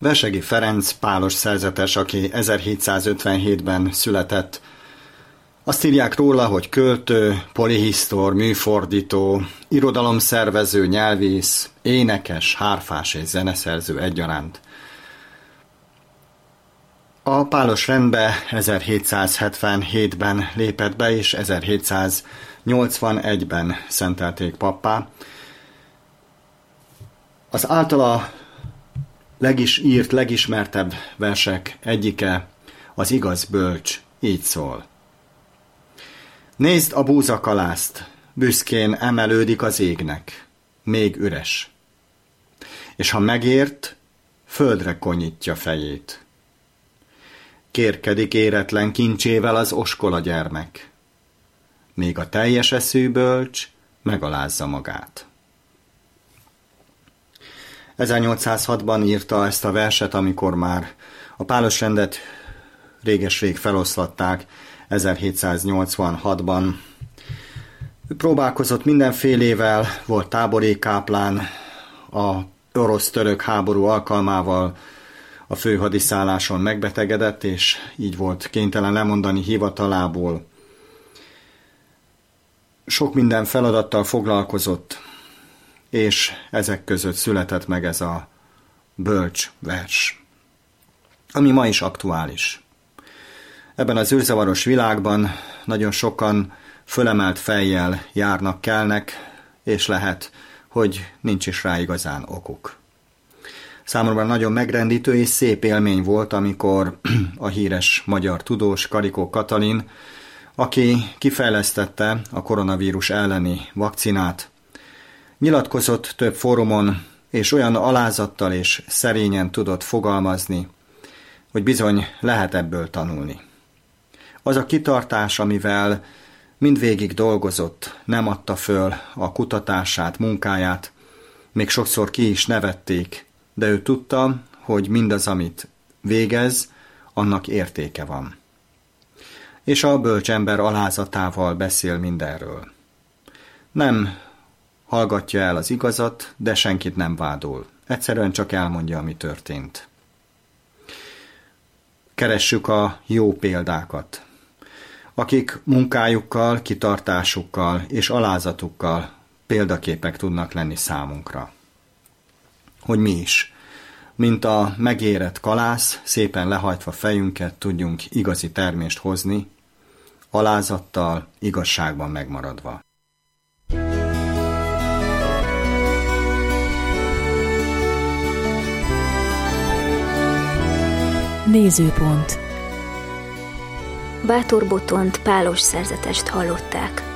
Versegi Ferenc pálos szerzetes, aki 1757-ben született. Azt írják róla, hogy költő, polihisztor, műfordító, irodalomszervező, nyelvész, énekes, hárfás és zeneszerző egyaránt. A pálos rendbe 1777-ben lépett be, és 1781-ben szentelték pappá. Az általa írt legismertebb versek egyike, az Igaz bölcs, így szól. Nézd a búzakalászt, büszkén emelődik az égnek, még üres. És ha megért, földre konyítja fejét. Kérkedik éretlen kincsével az oskola gyermek, még a teljes eszű bölcs megalázza magát. 1806-ban írta ezt a verset, amikor már a pálos rendet réges-rég feloszlatták, 1786-ban. Ő próbálkozott mindenfélével, volt tábori káplán, a orosz-török háború alkalmával a főhadiszálláson megbetegedett, és így volt kénytelen lemondani hivatalából. Sok minden feladattal foglalkozott, és ezek között született meg ez a bölcs vers, ami ma is aktuális. Ebben az űrzavaros világban nagyon sokan fölemelt fejjel járnak, kelnek, és lehet, hogy nincs is rá igazán okuk. Számomra nagyon megrendítő és szép élmény volt, amikor a híres magyar tudós Karikó Katalin, aki kifejlesztette a koronavírus elleni vakcinát, nyilatkozott több fórumon, és olyan alázattal és szerényen tudott fogalmazni, hogy bizony lehet ebből tanulni. Az a kitartás, amivel mindvégig dolgozott, nem adta föl a kutatását, munkáját, még sokszor ki is nevették, de ő tudta, hogy mindaz, amit végez, annak értéke van. És a bölcs ember alázatával beszél mindenről. Nem hallgatja el az igazat, de senkit nem vádol. Egyszerűen csak elmondja, ami történt. Keressük a jó példákat, akik munkájukkal, kitartásukkal és alázatukkal példaképek tudnak lenni számunkra. Hogy mi is, mint a megérett kalász, szépen lehajtva fejünket tudjunk igazi termést hozni, alázattal, igazságban megmaradva. Nézőpont. Bátor Botont pálos szerzetest hallották.